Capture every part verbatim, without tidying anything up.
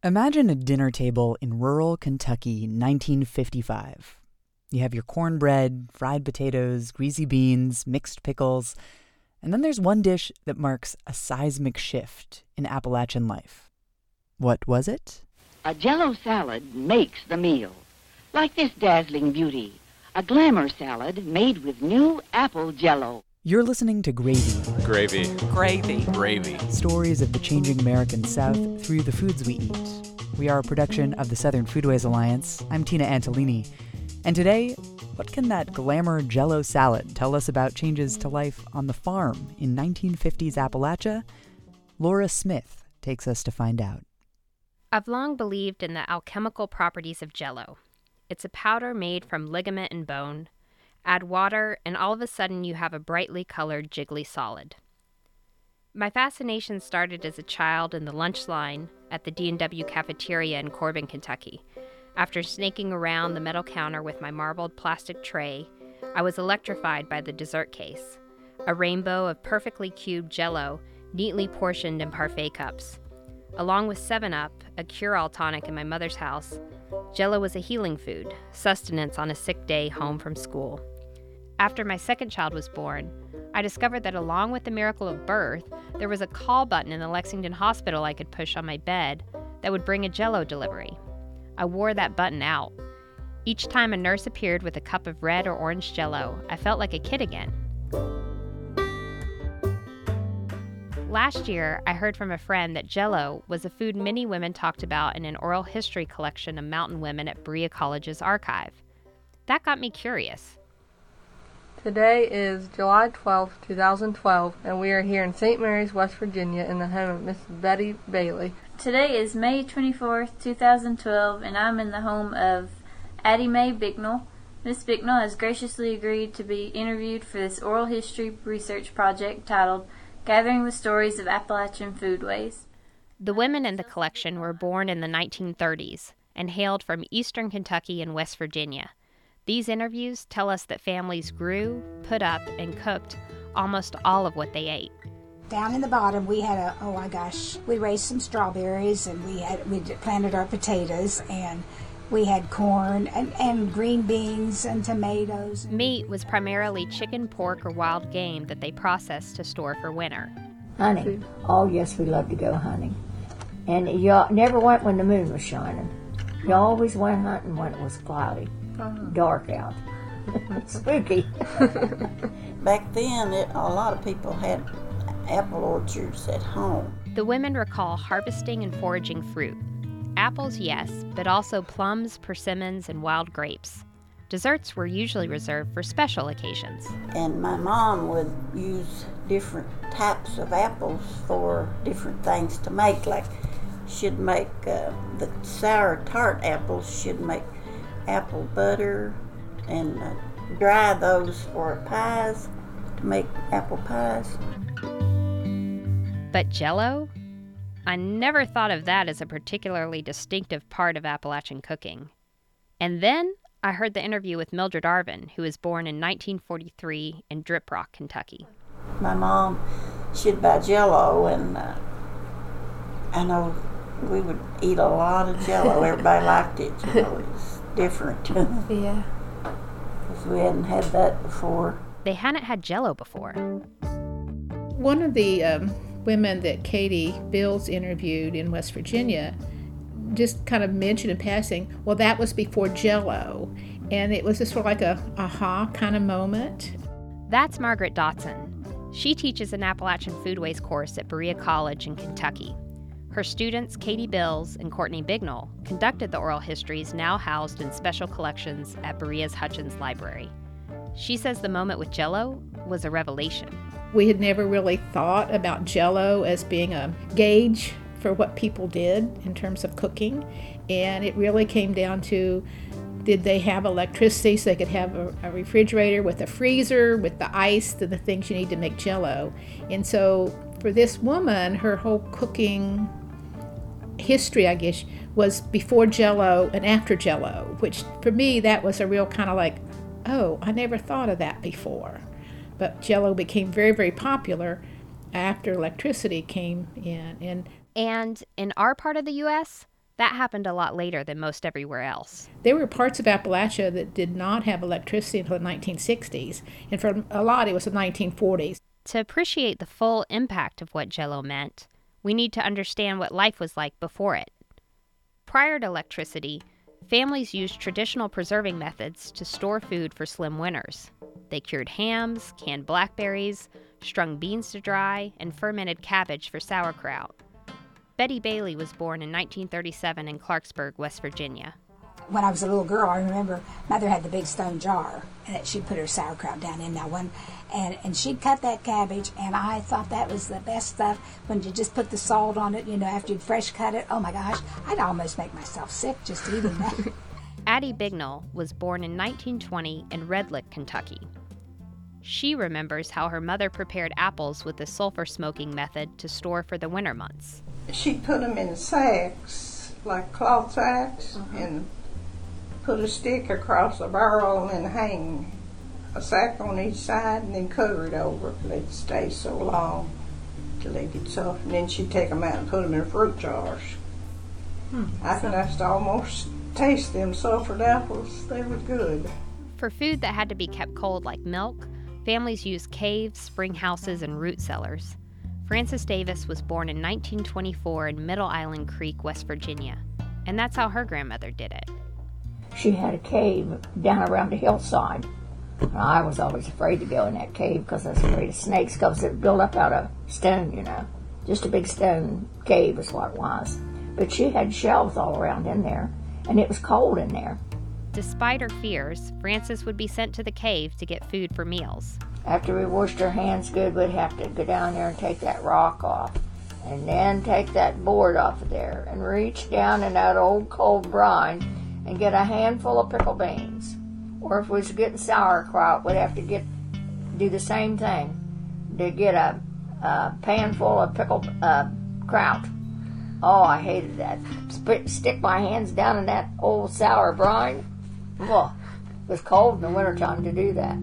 Imagine a dinner table in rural Kentucky, nineteen fifty-five. You have your cornbread, fried potatoes, greasy beans, mixed pickles, and then there's one dish that marks a seismic shift in Appalachian life. What was it? A Jell-O salad makes the meal. Like this dazzling beauty, a glamour salad made with new apple Jell-O. You're listening to Gravy. Gravy. Gravy. Gravy. Stories of the changing American South through the foods we eat. We are a production of the Southern Foodways Alliance. I'm Tina Antolini. And today, what can that glamour Jell-O salad tell us about changes to life on the farm in nineteen fifties Appalachia? Laura Smith takes us to find out. I've long believed in the alchemical properties of Jell-O. It's a powder made from ligament and bone. Add water, and all of a sudden you have a brightly colored, jiggly solid. My fascination started as a child in the lunch line at the D and W cafeteria in Corbin, Kentucky. After snaking around the metal counter with my marbled plastic tray, I was electrified by the dessert case, a rainbow of perfectly cubed Jell-O neatly portioned in parfait cups. Along with seven up, a cure-all tonic in my mother's house, Jell-O was a healing food, sustenance on a sick day home from school. After my second child was born, I discovered that along with the miracle of birth, there was a call button in the Lexington hospital I could push on my bed that would bring a Jell-O delivery. I wore that button out. Each time a nurse appeared with a cup of red or orange Jell-O, I felt like a kid again. Last year, I heard from a friend that Jell-O was a food many women talked about in an oral history collection of mountain women at Berea College's archive. That got me curious. Today is July twelfth, twenty twelve, and we are here in Saint Mary's, West Virginia, in the home of Missus Betty Bailey. Today is May twenty-fourth, twenty twelve, and I'm in the home of Addie Mae Bicknell. Miss Bicknell has graciously agreed to be interviewed for this oral history research project titled Gathering the Stories of Appalachian Foodways. The women in the collection were born in the nineteen thirties and hailed from eastern Kentucky and West Virginia. These interviews tell us that families grew, put up, and cooked almost all of what they ate. Down in the bottom, we had a, oh my gosh, we raised some strawberries, and we had we planted our potatoes, and we had corn and, and green beans and tomatoes. Meat was primarily chicken, pork, or wild game that they processed to store for winter. Hunting. Oh, yes, we love to go hunting. And you never went when the moon was shining. You always went hunting when it was cloudy. Dark out. Spooky. Back then, it, a lot of people had apple orchards at home. The women recall harvesting and foraging fruit. Apples, yes, but also plums, persimmons, and wild grapes. Desserts were usually reserved for special occasions. And my mom would use different types of apples for different things to make. Like, she'd make uh, the sour tart apples, she'd make apple butter and uh, dry those for pies to make apple pies. But Jell-O? I never thought of that as a particularly distinctive part of Appalachian cooking. And then I heard the interview with Mildred Arvin, who was born in nineteen forty-three in Drip Rock, Kentucky. My mom, she'd buy Jell-O, and uh, I know we would eat a lot of Jell-O. Everybody liked it, you know, it was different. Yeah. Because we hadn't had that before. They hadn't had Jell-O before. One of the um, women that Katie Bills interviewed in West Virginia just kind of mentioned in passing, well, that was before Jell-O. And it was just sort of like a aha kind of moment. That's Margaret Dotson. She teaches an Appalachian Foodways course at Berea College in Kentucky. Her students, Katie Bills and Courtney Bignell, conducted the oral histories now housed in special collections at Berea's Hutchins Library. She says the moment with Jell-O was a revelation. We had never really thought about Jell-O as being a gauge for what people did in terms of cooking, and it really came down to, did they have electricity so they could have a, a refrigerator with a freezer, with the ice and the things you need to make Jell-O. And so for this woman, her whole cooking history, I guess, was before Jell-O and after Jell-O, which for me, that was a real kind of like, oh, I never thought of that before. But Jell-O became very, very popular after electricity came in. And And in our part of the U S, That happened a lot later than most everywhere else. There were parts of Appalachia that did not have electricity until the nineteen sixties, and for a lot it was the nineteen forties. To appreciate the full impact of what Jell-O meant, we need to understand what life was like before it. Prior to electricity, families used traditional preserving methods to store food for slim winters. They cured hams, canned blackberries, strung beans to dry, and fermented cabbage for sauerkraut. Betty Bailey was born in nineteen thirty-seven in Clarksburg, West Virginia. When I was a little girl, I remember Mother had the big stone jar that she'd put her sauerkraut down in that one, and, and she'd cut that cabbage, and I thought that was the best stuff when you just put the salt on it, you know, after you'd fresh cut it. Oh my gosh, I'd almost make myself sick just eating that. Addie Bignell was born in nineteen twenty in Red Lick, Kentucky. She remembers how her mother prepared apples with the sulfur smoking method to store for the winter months. She'd put them in sacks, like cloth sacks, uh-huh. and put a stick across the barrel and then hang a sack on each side and then cover it over. They'd stay so long till they get soft. And then she'd take them out and put them in fruit jars. Hmm. I could have to almost taste them sulfured apples. They were good. For food that had to be kept cold like milk, families used caves, spring houses, and root cellars. Frances Davis was born in nineteen twenty-four in Middle Island Creek, West Virginia, and that's how her grandmother did it. She had a cave down around the hillside. And I was always afraid to go in that cave because I was afraid of snakes because it built up out of stone, you know. Just a big stone cave is what it was. But she had shelves all around in there, and it was cold in there. Despite her fears, Frances would be sent to the cave to get food for meals. After we washed our hands good, we'd have to go down there and take that rock off, and then take that board off of there, and reach down in that old cold brine and get a handful of pickle beans. Or if we was getting sauerkraut, we'd have to get do the same thing, to get a, a pan full of pickled uh, kraut. Oh, I hated that. Sp- stick my hands down in that old sour brine. Oh, it was cold in the wintertime to do that.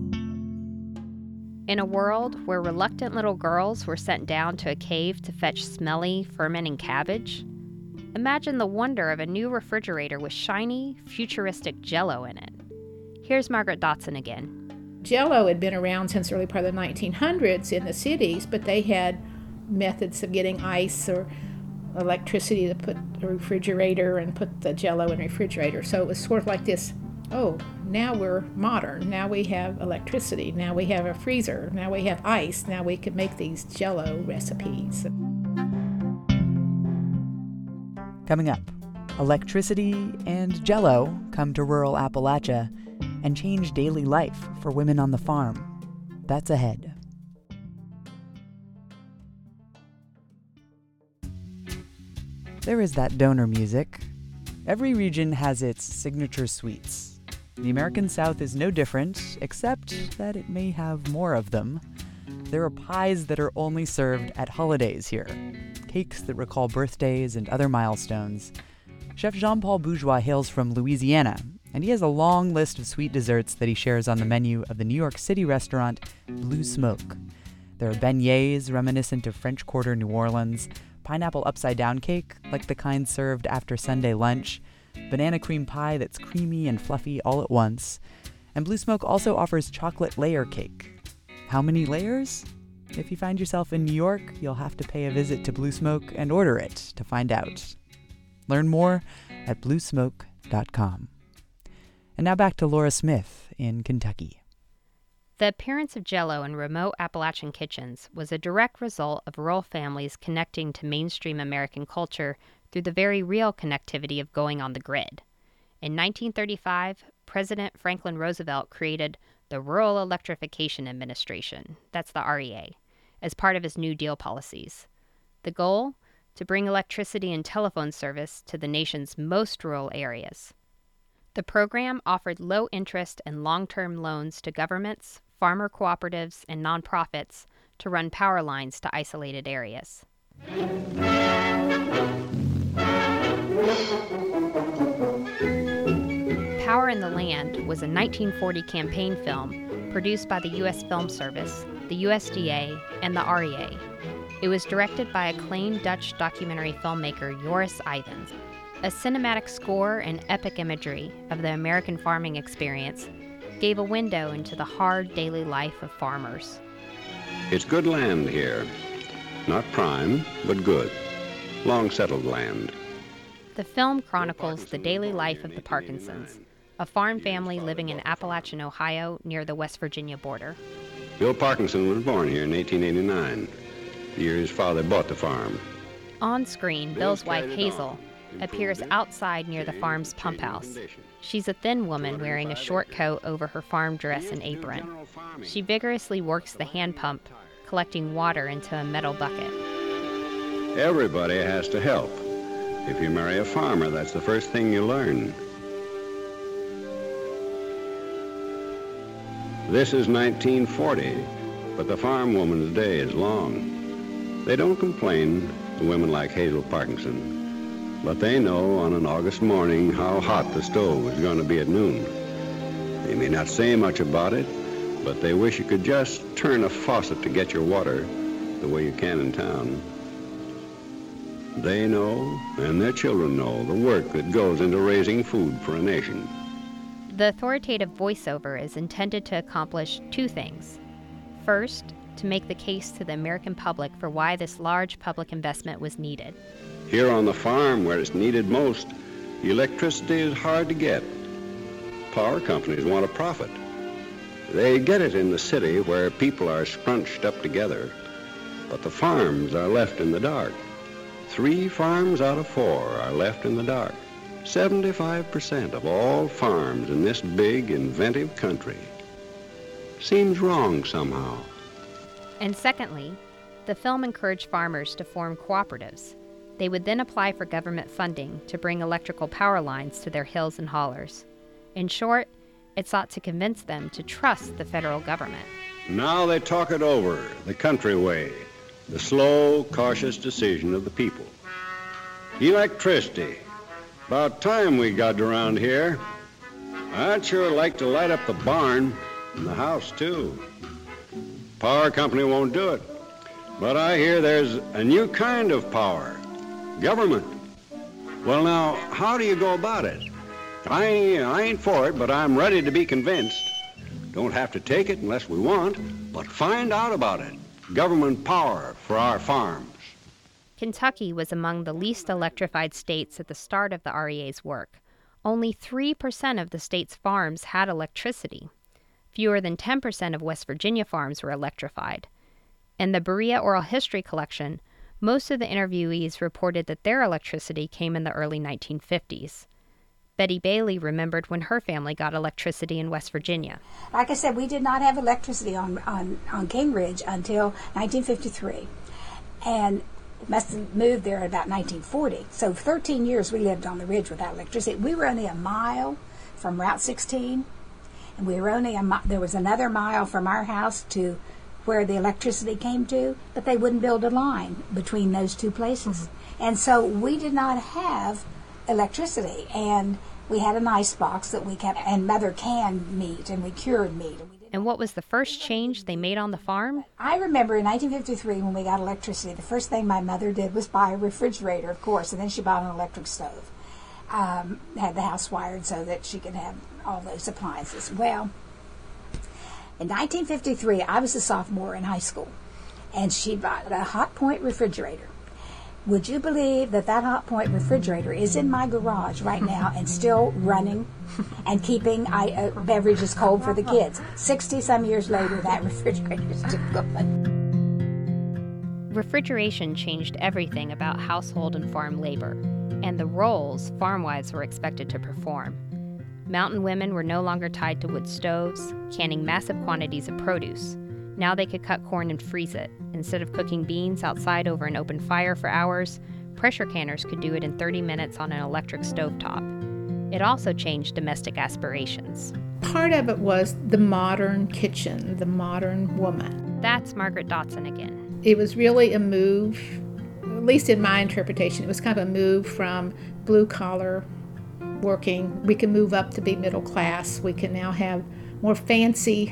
In a world where reluctant little girls were sent down to a cave to fetch smelly, fermenting cabbage, imagine the wonder of a new refrigerator with shiny, futuristic Jell-O in it. Here's Margaret Dotson again. Jell-O had been around since early part of the nineteen hundreds in the cities, but they had methods of getting ice or electricity to put a refrigerator and put the Jell-O in a refrigerator. So it was sort of like this, oh, now we're modern. Now we have electricity. Now we have a freezer. Now we have ice. Now we can make these Jell-O recipes. Coming up, electricity and Jell-O come to rural Appalachia and change daily life for women on the farm. That's ahead. There is that donor music. Every region has its signature sweets. The American South is no different, except that it may have more of them. There are pies that are only served at holidays here, cakes that recall birthdays and other milestones. Chef Jean-Paul Bourgeois hails from Louisiana, and he has a long list of sweet desserts that he shares on the menu of the New York City restaurant Blue Smoke. There are beignets reminiscent of French Quarter New Orleans, pineapple upside-down cake, like the kind served after Sunday lunch, banana cream pie that's creamy and fluffy all at once, and Blue Smoke also offers chocolate layer cake. How many layers? If you find yourself in New York, you'll have to pay a visit to Blue Smoke and order it to find out. Learn more at blue smoke dot com. And now back to Laura Smith in Kentucky. The appearance of Jell-O in remote Appalachian kitchens was a direct result of rural families connecting to mainstream American culture through the very real connectivity of going on the grid. In nineteen thirty-five, President Franklin Roosevelt created the Rural Electrification Administration, that's the R E A, as part of his New Deal policies. The goal? To bring electricity and telephone service to the nation's most rural areas. The program offered low-interest and long-term loans to governments, farmer cooperatives, and nonprofits to run power lines to isolated areas. Power in the Land was a nineteen forty campaign film produced by the U S Film Service, the U S D A, and the R E A. It was directed by acclaimed Dutch documentary filmmaker Joris Ivens, A cinematic score and epic imagery of the American farming experience gave a window into the hard daily life of farmers. It's good land here. Not prime, but good. Long-settled land. The film chronicles the daily life of the Parkinsons, a farm family living in Appalachian, Ohio, near the West Virginia border. Bill Parkinson was born here in eighteen eighty-nine, the year his father bought the farm. On screen, Bill's wife, Hazel, appears outside near the farm's pump house. She's a thin woman wearing a short coat over her farm dress and apron. She vigorously works the hand pump, collecting water into a metal bucket. Everybody has to help. If you marry a farmer, that's the first thing you learn. This is nineteen forty, but the farm woman's day is long. They don't complain, the women like Hazel Parkinson, but they know on an August morning how hot the stove is going to be at noon. They may not say much about it, but they wish you could just turn a faucet to get your water the way you can in town. They know, and their children know, the work that goes into raising food for a nation. The authoritative voiceover is intended to accomplish two things. First, to make the case to the American public for why this large public investment was needed. Here on the farm, where it's needed most, electricity is hard to get. Power companies want a profit. They get it in the city where people are scrunched up together, but the farms are left in the dark. Three farms out of four are left in the dark. seventy-five percent of all farms in this big, inventive country. Seems wrong somehow. And secondly, the film encouraged farmers to form cooperatives. They would then apply for government funding to bring electrical power lines to their hills and hollers. In short, it sought to convince them to trust the federal government. Now they talk it over, the country way, the slow, cautious decision of the people. Electricity. About time we got around here. I'd sure like to light up the barn and the house, too. Power company won't do it. But I hear there's a new kind of power. Government. Well, now, how do you go about it? I ain't, I ain't for it, but I'm ready to be convinced. Don't have to take it unless we want, but find out about it. Government power for our farms. Kentucky was among the least electrified states at the start of the R E A's work. Only three percent of the state's farms had electricity. Fewer than ten percent of West Virginia farms were electrified. In the Berea Oral History Collection, most of the interviewees reported that their electricity came in the early nineteen fifties. Betty Bailey remembered when her family got electricity in West Virginia. Like I said, we did not have electricity on, on, on King Ridge until nineteen fifty-three. And must have moved there at about nineteen forty. So thirteen years we lived on the ridge without electricity. We were only a mile from Route sixteen, and we were only a mi- there was another mile from our house to where the electricity came to, but they wouldn't build a line between those two places. And so we did not have electricity, and we had an ice box that we kept, and Mother canned meat, and we cured meat. And, we and what was the first change they made on the farm? I remember in nineteen fifty-three when we got electricity, the first thing my mother did was buy a refrigerator, of course, and then she bought an electric stove. Um, had the house wired so that she could have all those appliances. Well, in nineteen fifty-three, I was a sophomore in high school, and she bought a Hot Point refrigerator. Would you believe that that Hot Point refrigerator is in my garage right now and still running and keeping I, uh, beverages cold for the kids? Sixty-some years later, that refrigerator is still going. Refrigeration changed everything about household and farm labor, and the roles farm wives were expected to perform. Mountain women were no longer tied to wood stoves, canning massive quantities of produce. Now they could cut corn and freeze it. Instead of cooking beans outside over an open fire for hours, pressure canners could do it in thirty minutes on an electric stovetop. It also changed domestic aspirations. Part of it was the modern kitchen, the modern woman. That's Margaret Dotson again. It was really a move, at least in my interpretation, it was kind of a move from blue-collar working. We can move up to be middle class. We can now have more fancy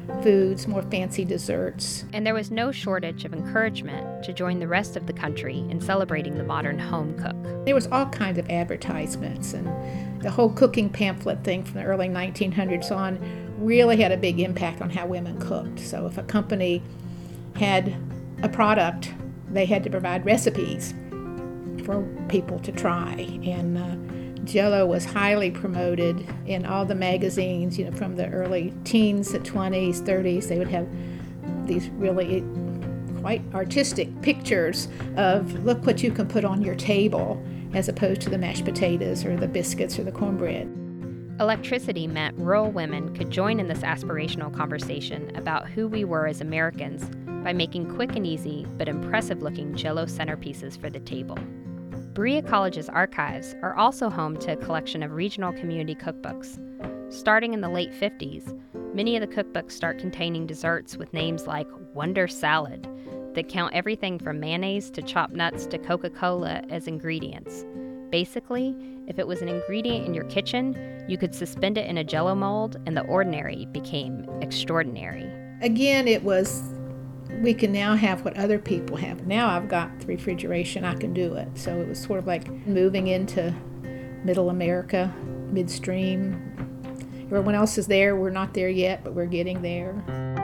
foods, more fancy desserts. And there was no shortage of encouragement to join the rest of the country in celebrating the modern home cook. There was all kinds of advertisements, and the whole cooking pamphlet thing from the early nineteen hundreds on really had a big impact on how women cooked. So if a company had a product, they had to provide recipes for people to try. And uh, Jell-O was highly promoted in all the magazines, you know, from the early teens to twenties, thirties. They would have these really quite artistic pictures of, look what you can put on your table, as opposed to the mashed potatoes or the biscuits or the cornbread. Electricity meant rural women could join in this aspirational conversation about who we were as Americans by making quick and easy but impressive-looking Jell-O centerpieces for the table. Berea College's archives are also home to a collection of regional community cookbooks. Starting in the late fifties, many of the cookbooks start containing desserts with names like Wonder Salad that count everything from mayonnaise to chopped nuts to Coca-Cola as ingredients. Basically, if it was an ingredient in your kitchen, you could suspend it in a Jell-O mold and the ordinary became extraordinary. Again, it was, we can now have what other people have. Now I've got the refrigeration, I can do it. So it was sort of like moving into middle America, midstream. Everyone else is there, we're not there yet, but we're getting there.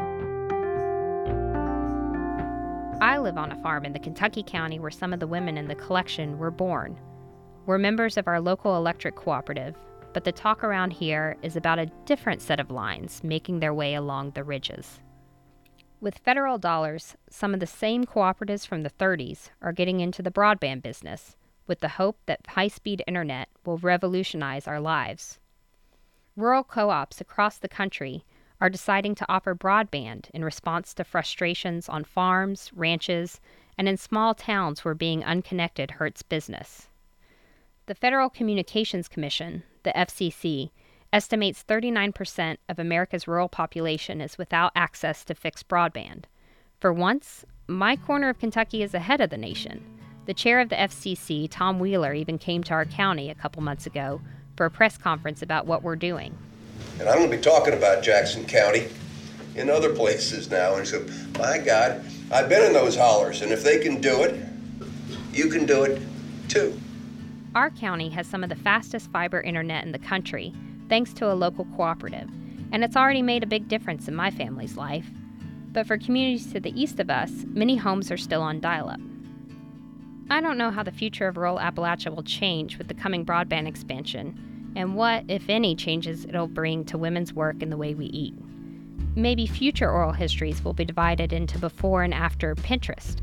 I live on a farm in the Kentucky County where some of the women in the collection were born. We're members of our local electric cooperative, but the talk around here is about a different set of lines making their way along the ridges. With federal dollars, some of the same cooperatives from the thirties are getting into the broadband business with the hope that high-speed internet will revolutionize our lives. Rural co-ops across the country are deciding to offer broadband in response to frustrations on farms, ranches, and in small towns where being unconnected hurts business. The Federal Communications Commission, the F C C, estimates thirty-nine percent of America's rural population is without access to fixed broadband. For once, my corner of Kentucky is ahead of the nation. The chair of the F C C, Tom Wheeler, even came to our county a couple months ago for a press conference about what we're doing. And I'm going to be talking about Jackson County in other places now. And so, my God, I've been in those hollers, and if they can do it, you can do it too. Our county has some of the fastest fiber internet in the country, thanks to a local cooperative, and it's already made a big difference in my family's life. But for communities to the east of us, many homes are still on dial-up. I don't know how the future of rural Appalachia will change with the coming broadband expansion, and what, if any, changes it'll bring to women's work and the way we eat. Maybe future oral histories will be divided into before and after Pinterest.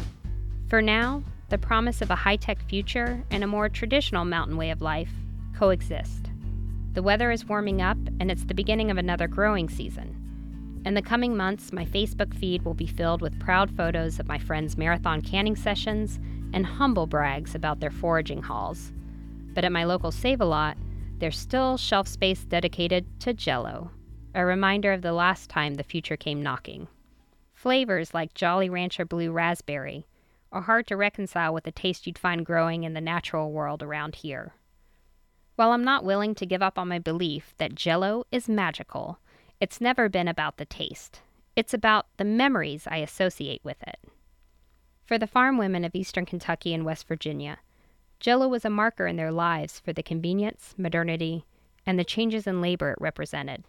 For now, the promise of a high-tech future and a more traditional mountain way of life coexist. The weather is warming up, and it's the beginning of another growing season. In the coming months, my Facebook feed will be filled with proud photos of my friends' marathon canning sessions and humble brags about their foraging hauls. But at my local Save-A-Lot, there's still shelf space dedicated to Jell-O, a reminder of the last time the future came knocking. Flavors like Jolly Rancher Blue Raspberry are hard to reconcile with the taste you'd find growing in the natural world around here. While I'm not willing to give up on my belief that Jell-O is magical, it's never been about the taste. It's about the memories I associate with it. For the farm women of eastern Kentucky and West Virginia, Jell-O was a marker in their lives for the convenience, modernity, and the changes in labor it represented.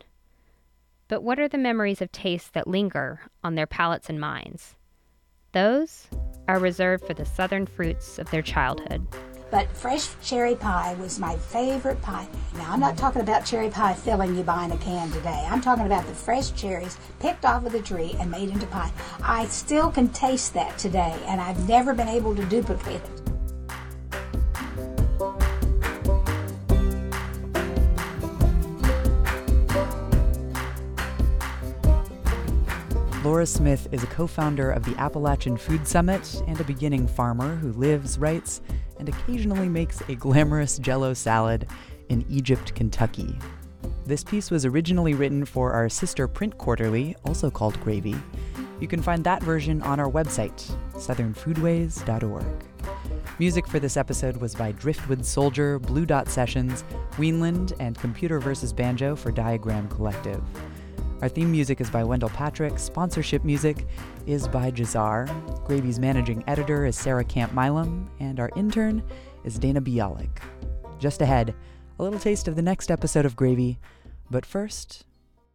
But what are the memories of taste that linger on their palates and minds? Those are reserved for the southern fruits of their childhood. But fresh cherry pie was my favorite pie. Now, I'm not talking about cherry pie filling you buy in a can today. I'm talking about the fresh cherries picked off of the tree and made into pie. I still can taste that today, and I've never been able to duplicate it. Laura Smith is a co-founder of the Appalachian Food Summit and a beginning farmer who lives, writes, and occasionally makes a glamorous Jell-O salad in Egypt, Kentucky. This piece was originally written for our sister print quarterly, also called Gravy. You can find that version on our website, southern foodways dot org. Music for this episode was by Driftwood Soldier, Blue Dot Sessions, Weenland, and Computer versus Banjo for Diagram Collective. Our theme music is by Wendell Patrick. Sponsorship music is by Jazar. Gravy's managing editor is Sarah Camp Milam, and our intern is Dana Bialik. Just ahead, a little taste of the next episode of Gravy, but first...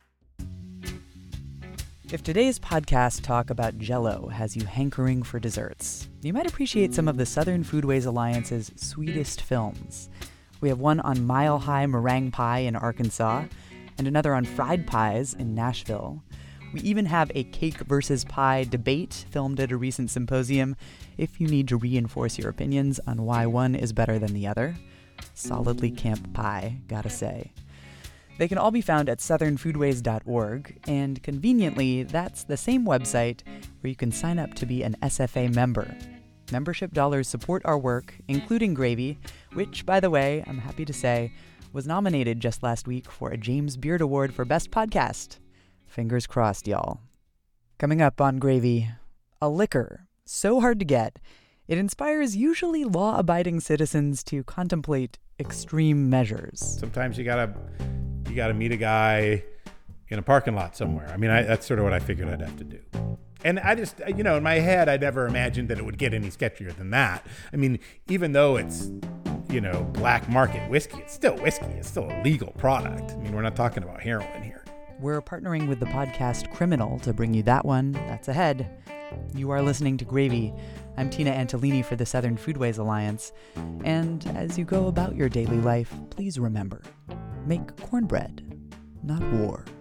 If today's podcast talk about Jell-O has you hankering for desserts, you might appreciate some of the Southern Foodways Alliance's sweetest films. We have one on Mile High Meringue Pie in Arkansas, and another on fried pies in Nashville. We even have a cake versus pie debate filmed at a recent symposium if you need to reinforce your opinions on why one is better than the other. Solidly camp pie, gotta say. They can all be found at southern foodways dot org, and conveniently, that's the same website where you can sign up to be an S F A member. Membership dollars support our work, including Gravy, which, by the way, I'm happy to say, was nominated just last week for a James Beard Award for Best Podcast. Fingers crossed, y'all. Coming up on Gravy, a liquor so hard to get, it inspires usually law-abiding citizens to contemplate extreme measures. Sometimes you gotta... You got to meet a guy in a parking lot somewhere. I mean, I, that's sort of what I figured I'd have to do. And I just, you know, in my head, I never imagined that it would get any sketchier than that. I mean, even though it's, you know, black market whiskey, it's still whiskey. It's still a legal product. I mean, we're not talking about heroin here. We're partnering with the podcast Criminal to bring you that one. That's ahead. You are listening to Gravy. I'm Tina Antolini for the Southern Foodways Alliance. And as you go about your daily life, please remember, make cornbread, not war.